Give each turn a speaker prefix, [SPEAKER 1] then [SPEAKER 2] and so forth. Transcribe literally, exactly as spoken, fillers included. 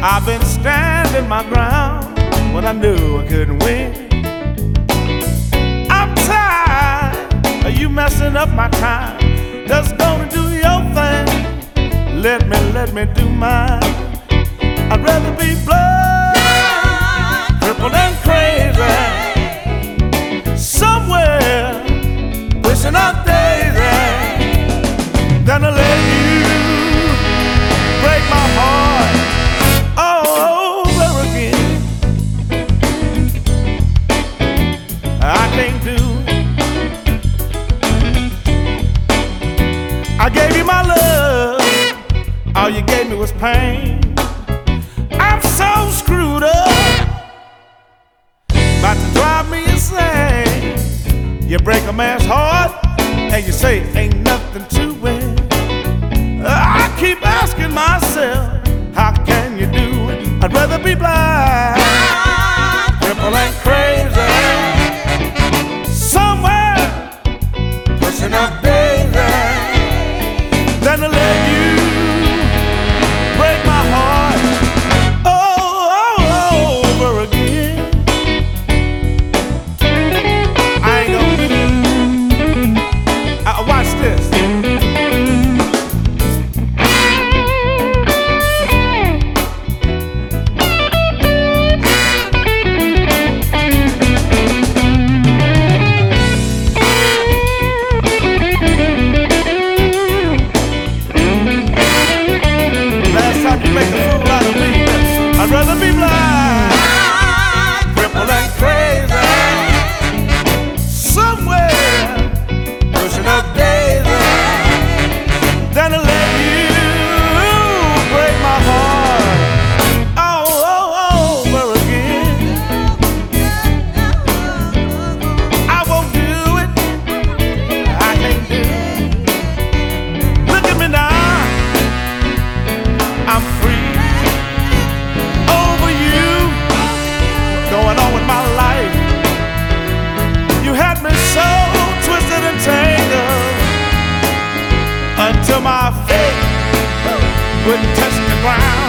[SPEAKER 1] I've been standing my ground when I knew I couldn't win. I'm tired of you messing up my time. Just gonna do your thing. Let me, let me do mine. I'd rather be blood, crippled and crazy, somewhere wishing up daisy, than to let you break my heart all over again. I can't do it. I gave you my love, all you gave me was pain. I'm so screwed up, about to drive me insane. You break a man's heart and you say ain't nothing to it. I keep asking myself, how can you do it? I'd rather be blind, crippled and crazy, somewhere pushing up daisy, than to let you break my heart all, all over again. I ain't gonna do it. Uh, watch this. Make a fool out of me. I'd rather be blind, crippled and crazy, somewhere pushing up daisy, than to let you break my heart all, all over again. I won't do it. I can't do it. Look at me now. I'm free over you, going on with my life. You had me so twisted and tangled until my feet wouldn't touch the ground.